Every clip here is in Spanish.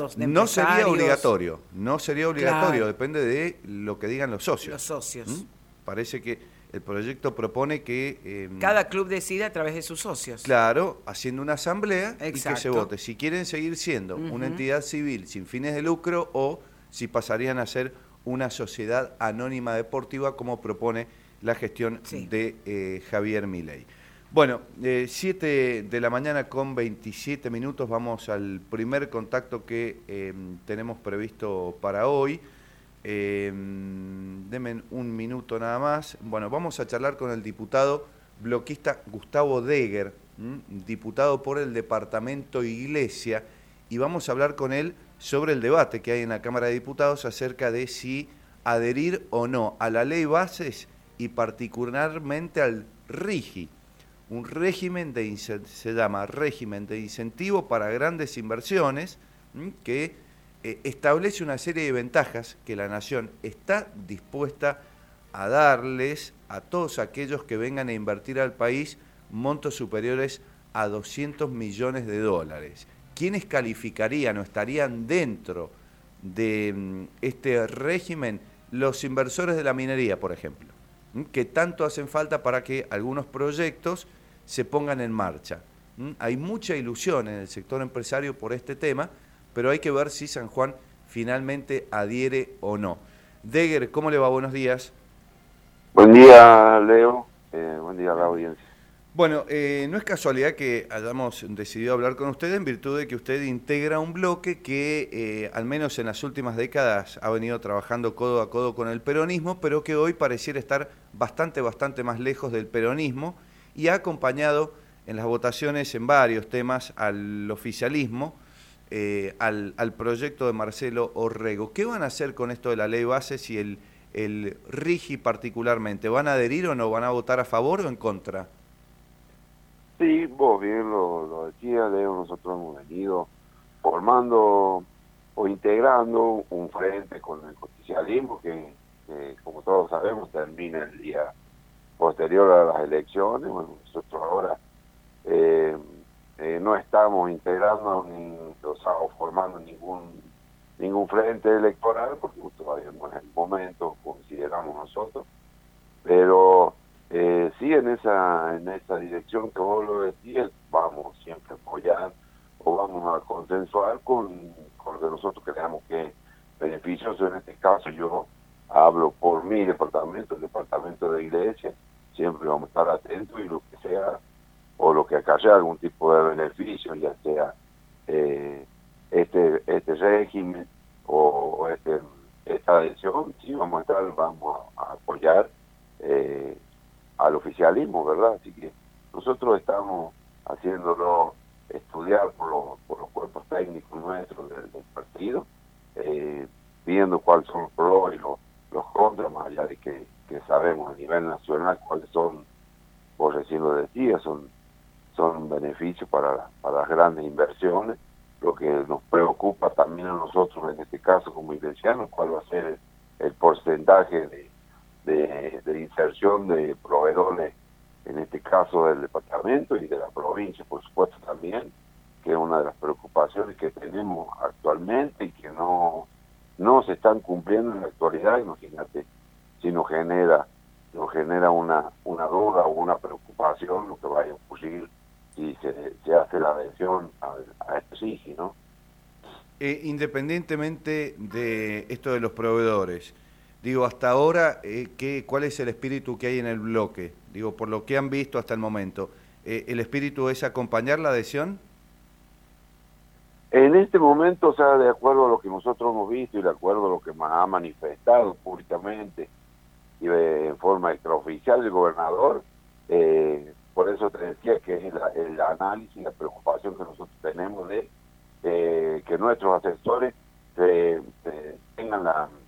asociados de No sería empresarios. no sería obligatorio, Claro. depende de lo que digan los socios. Los socios. Parece que el proyecto propone que... Cada club decide a través de sus socios. Claro, haciendo una asamblea y que se Exacto. vote si quieren seguir siendo una entidad civil sin fines de lucro o si pasarían a ser una sociedad anónima deportiva como propone la gestión de Javier Milei. Bueno, 7 de la mañana con 27 minutos, vamos al primer contacto que tenemos previsto para hoy. Denme un minuto nada más. Bueno, vamos a charlar con el diputado bloquista Gustavo Deger, diputado por el departamento Iglesia, y vamos a hablar con él sobre el debate que hay en la Cámara de Diputados acerca de si adherir o no a la ley bases y particularmente al RIGI, un régimen se llama régimen de incentivo para grandes inversiones, que establece una serie de ventajas que la Nación está dispuesta a darles a todos aquellos que vengan a invertir al país montos superiores a 200 millones de dólares. ¿Quiénes calificarían o estarían dentro de este régimen? Los inversores de la minería, por ejemplo, que tanto hacen falta para que algunos proyectos se pongan en marcha. Hay mucha ilusión en el sector empresario por este tema, pero hay que ver si San Juan finalmente adhiere o no. Deger, ¿cómo le va? Buenos días. Buen día, Leo. Buen día a la audiencia. Bueno, no es casualidad que hayamos decidido hablar con usted en virtud de que usted integra un bloque que, al menos en las últimas décadas, ha venido trabajando codo a codo con el peronismo, pero que hoy pareciera estar bastante más lejos del peronismo y ha acompañado en las votaciones en varios temas al oficialismo, al proyecto de Marcelo Orrego. ¿Qué van a hacer con esto de la ley bases y el RIGI particularmente? ¿Van a adherir o no? ¿Van a votar a favor o en contra? Sí, vos bien lo decías, Leo. Nosotros hemos venido formando o integrando un frente con el justicialismo que como todos sabemos, termina el día posterior a las elecciones. Bueno, nosotros ahora no estamos integrando o formando ningún frente electoral, porque todavía no es el momento, consideramos nosotros, pero sí en esa dirección que vos lo decías, vamos siempre a apoyar o vamos a consensuar con lo que nosotros creamos que es beneficioso. En este caso yo hablo por mi departamento, el departamento de Iglesia, siempre vamos a estar atentos y lo que sea o lo que acabe algún tipo de beneficio, ya sea este régimen o esta adhesión, sí vamos a apoyar al oficialismo, ¿verdad? Así que nosotros estamos haciéndolo estudiar por los cuerpos técnicos nuestros del partido, viendo cuáles son los pros y los contras, más allá de que sabemos a nivel nacional cuáles son, vos recién lo decías, son beneficios para las grandes inversiones. Lo que nos preocupa también a nosotros en este caso como iglesianos, cuál va a ser el porcentaje de inserción de proveedores, en este caso del departamento y de la provincia, por supuesto también, que es una de las preocupaciones que tenemos actualmente y que no se están cumpliendo en la actualidad. Imagínate si nos genera una duda o una preocupación lo que vaya a ocurrir si se hace la adhesión a este SIGI, ¿no? Independientemente de esto de los proveedores, digo, hasta ahora, ¿cuál es el espíritu que hay en el bloque? Digo, por lo que han visto hasta el momento, ¿el espíritu es acompañar la adhesión? En este momento, o sea, de acuerdo a lo que nosotros hemos visto y de acuerdo a lo que ha manifestado públicamente y en forma extraoficial el gobernador, por eso te decía que es el análisis y la preocupación que nosotros tenemos de que nuestros asesores tengan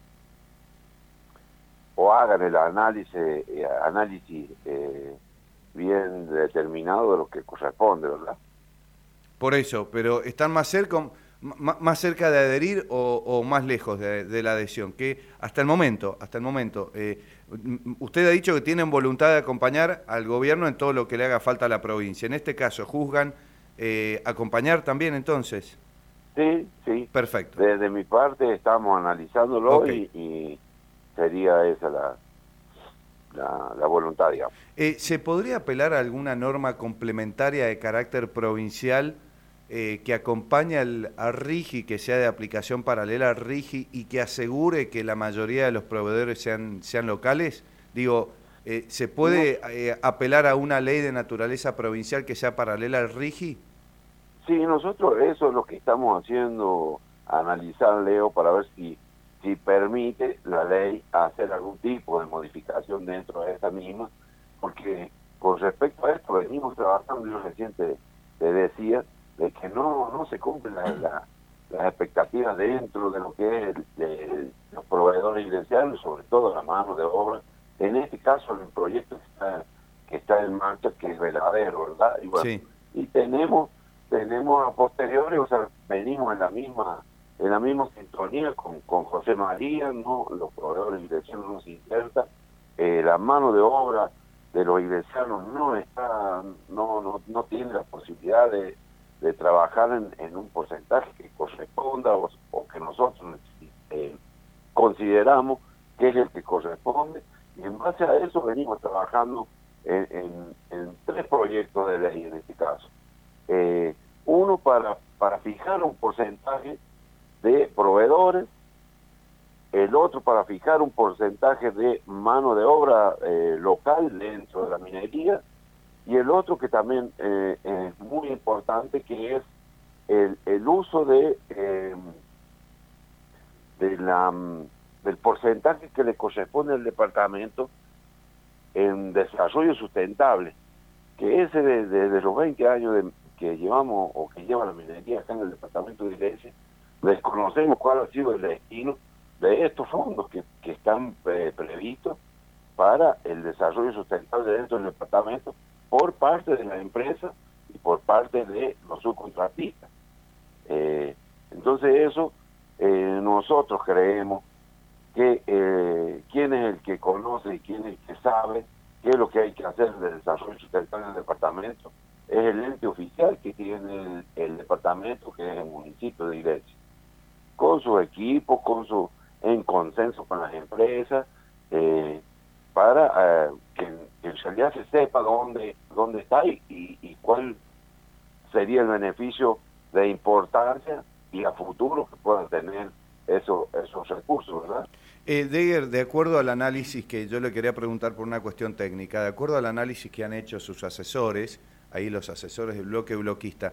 o hagan el análisis bien determinado de lo que corresponde, ¿verdad? Por eso, pero ¿están más cerca de adherir o más lejos de la adhesión? Que hasta el momento, usted ha dicho que tienen voluntad de acompañar al gobierno en todo lo que le haga falta a la provincia. En este caso, ¿juzgan acompañar también entonces? Sí. Perfecto. Desde mi parte estamos analizándolo Ok. y sería esa la voluntad, digamos. ¿Se podría apelar a alguna norma complementaria de carácter provincial que acompañe al RIGI, que sea de aplicación paralela al RIGI y que asegure que la mayoría de los proveedores sean locales? Digo, ¿se No, puede apelar a una ley de naturaleza provincial que sea paralela al RIGI? sí, nosotros eso es lo que estamos haciendo, analizar, Leo, para ver si permite la ley hacer algún tipo de modificación dentro de esta misma, porque con respecto a esto venimos trabajando, yo recién te decía, de que no se cumplen las expectativas dentro de lo que es los proveedores iglesianos, sobre todo la mano de obra, en este caso el proyecto que está en marcha, que es verdadero, ¿verdad? Y bueno, Sí. y tenemos a posteriori, o sea, venimos en la misma sintonía con José María, no, los proveedores iglesianos no se insertan, la mano de obra de los iglesianos no tiene la posibilidad de trabajar en un porcentaje que corresponda o que nosotros consideramos que es el que corresponde, y en base a eso venimos trabajando en 3 proyectos de ley en este caso. Uno para fijar un porcentaje de proveedores, el otro para fijar un porcentaje de mano de obra local dentro de la minería, y el otro que también es muy importante, que es el uso del porcentaje que le corresponde al departamento en desarrollo sustentable, que ese desde los 20 años que llevamos o que lleva la minería acá en el departamento de Iglesia, desconocemos cuál ha sido el destino de estos fondos que están previstos para el desarrollo sustentable dentro del departamento por parte de la empresa y por parte de los subcontratistas. Entonces eso, nosotros creemos que quién es el que conoce y quién es el que sabe qué es lo que hay que hacer de desarrollo sustentable en el departamento, es el ente oficial que tiene el departamento, que es el municipio de Iglesia, con su equipo, en consenso con las empresas, para que en realidad se sepa dónde está y cuál sería el beneficio de importancia y a futuro que puedan tener esos recursos, ¿verdad? Deger, de acuerdo al análisis que yo le quería preguntar por una cuestión técnica, de acuerdo al análisis que han hecho sus asesores, ahí los asesores del bloque bloquista,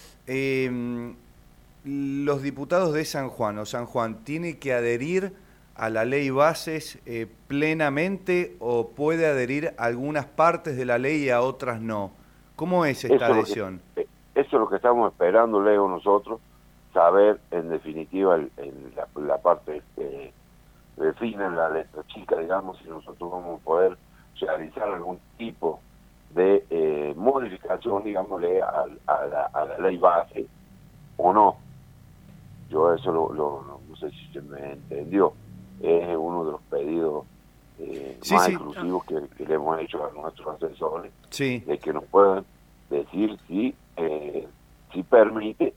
los diputados de San Juan o San Juan, ¿tiene que adherir a la ley bases plenamente o puede adherir a algunas partes de la ley y a otras no? ¿Cómo es esta adhesión? Eso es lo que estamos esperando, Leo, nosotros, saber en definitiva la parte define la letra chica, digamos, si nosotros vamos a poder realizar algún tipo de modificación, digámosle, a la ley base o no. Yo eso no sé si se me entendió. Es uno de los pedidos más exclusivos que le hemos hecho a nuestros asesores, de que nos puedan decir si permite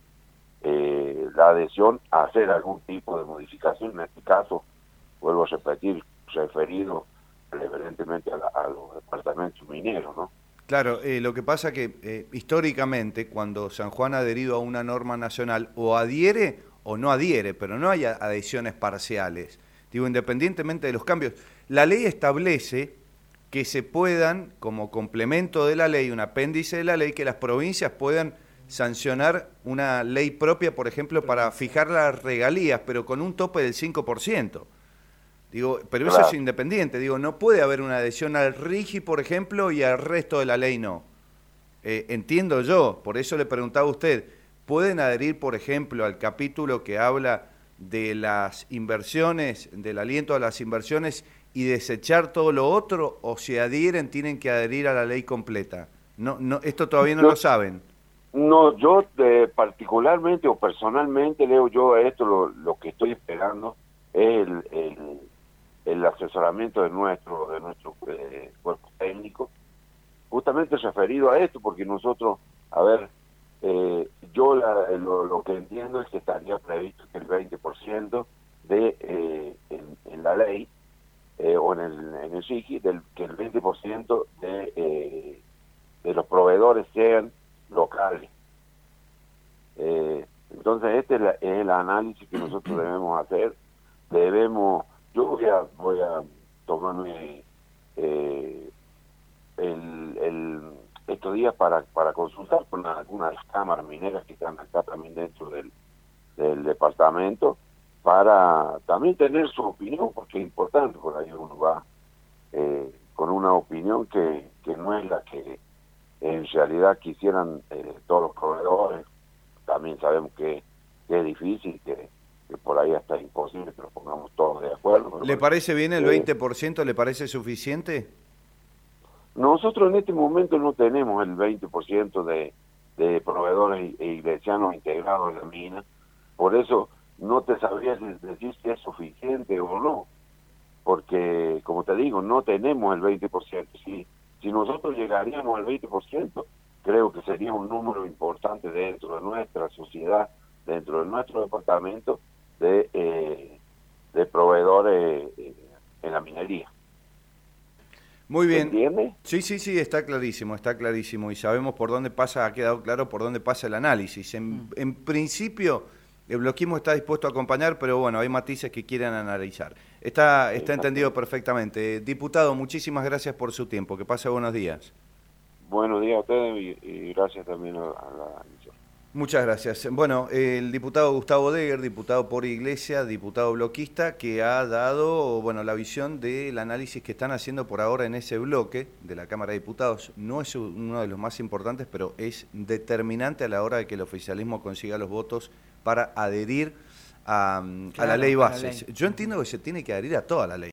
la adhesión a hacer algún tipo de modificación, en este caso, vuelvo a repetir, referido preferentemente a los departamentos mineros, ¿no? Claro, lo que pasa que históricamente cuando San Juan ha adherido a una norma nacional o adhiere o no adhiere, pero no hay adhesiones parciales, digo, independientemente de los cambios, la ley establece que se puedan, como complemento de la ley, un apéndice de la ley, que las provincias puedan sancionar una ley propia, por ejemplo, para fijar las regalías, pero con un tope del 5%. Digo, pero Claro. Eso es independiente, digo, no puede haber una adhesión al RIGI, por ejemplo, y al resto de la ley no. Entiendo yo, por eso le preguntaba a usted, ¿pueden adherir, por ejemplo, al capítulo que habla de las inversiones, del aliento a las inversiones y desechar todo lo otro, o si adhieren tienen que adherir a la ley completa? No, esto todavía no lo saben. No, yo particularmente o personalmente, Leo, yo esto lo que estoy esperando es el asesoramiento de nuestro cuerpo técnico, justamente referido a esto, porque nosotros, a ver, yo lo que entiendo es que estaría previsto que el 20% en la ley o en el SIGI, que el 20% de los proveedores sean locales. Entonces este es el análisis que nosotros debemos hacer. Yo voy a tomarme estos días para consultar con algunas de las cámaras mineras que están acá también dentro del departamento, para también tener su opinión, porque es importante. Por ahí uno va con una opinión que no es la que en realidad quisieran todos los proveedores. También sabemos que es difícil, que por ahí hasta es imposible que nos pongamos todos de acuerdo. ¿Le parece bien el 20%? ¿Le parece suficiente? Nosotros en este momento no tenemos el 20% de proveedores e iglesianos integrados en la mina, por eso no te sabría decir si es suficiente o no, porque, como te digo, no tenemos el 20%. Si nosotros llegaríamos al 20%, creo que sería un número importante dentro de nuestra sociedad, dentro de nuestro departamento, de proveedores en la minería. Muy bien. ¿Entiendes? Sí, está clarísimo y sabemos por dónde pasa, ha quedado claro por dónde pasa el análisis. En principio, el bloquismo está dispuesto a acompañar, pero bueno, hay matices que quieren analizar. Está entendido perfectamente. Diputado, muchísimas gracias por su tiempo. Que pase buenos días. Buenos días a ustedes y gracias también a la emisora. Muchas gracias. Bueno, el diputado Gustavo Deger, diputado por Iglesia, diputado bloquista, que ha dado la visión del análisis que están haciendo por ahora en ese bloque de la Cámara de Diputados. No es uno de los más importantes, pero es determinante a la hora de que el oficialismo consiga los votos para adherir a la ley bases. Yo entiendo que se tiene que adherir a toda la ley.